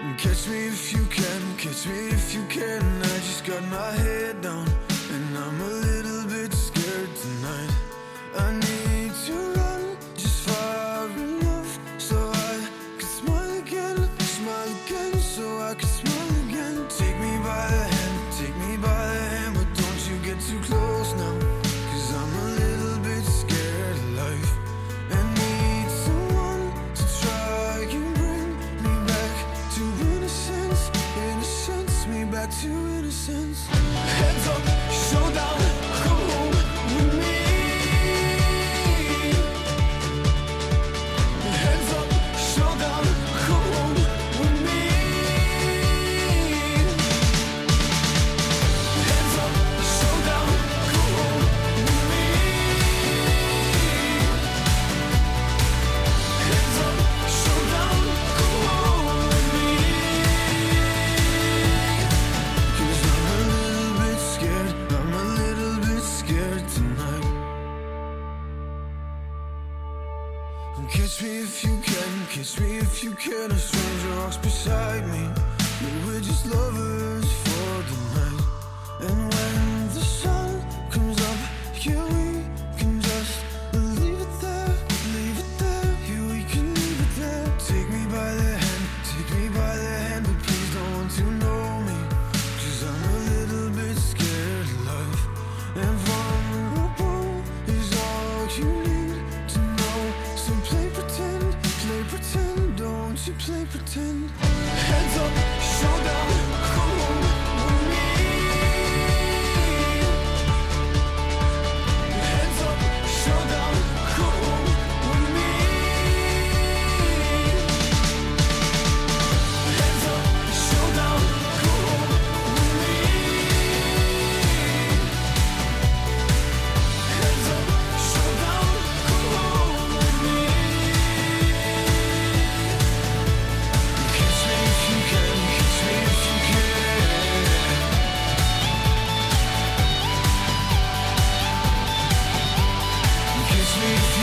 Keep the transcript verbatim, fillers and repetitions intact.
Catch me if you can, catch me if you can. I just got my head down and I'm a little bit scared tonight. I need to run just far enough so I can smile again, smile again, so I can smile again. Take me by the hand, take me by the hand, but don't you get too close now, cause I'm a little bit scared of life and need someone to try and bring me back to innocence, innocence, me back to innocence. Hands up, showdown, come home with me. Hands up, showdown, come home with me. Hands up, showdown, come home with me. Hands up, showdown, come home with me. Cause I'm a little bit scared, I'm a little bit scared tonight. Catch me if you can, catch me if you can. A stranger walks beside me, but we're just lovers for the night. And when the sun comes up, yeah, we can just leave it there, leave it there, yeah, we can leave it there. Take me by the hand, take me by the hand, but please don't want to know me, cause I'm a little bit scared of life. And vulnerable is all you need to know. So play pretend, play pretend, don't you play pretend. Hands up, showdown, come home with me. Hands up, showdown, come home with me. Hands up, showdown, come home with me. Hands up, showdown, come home with me. Catch me if you can, catch me if you can. Catch me if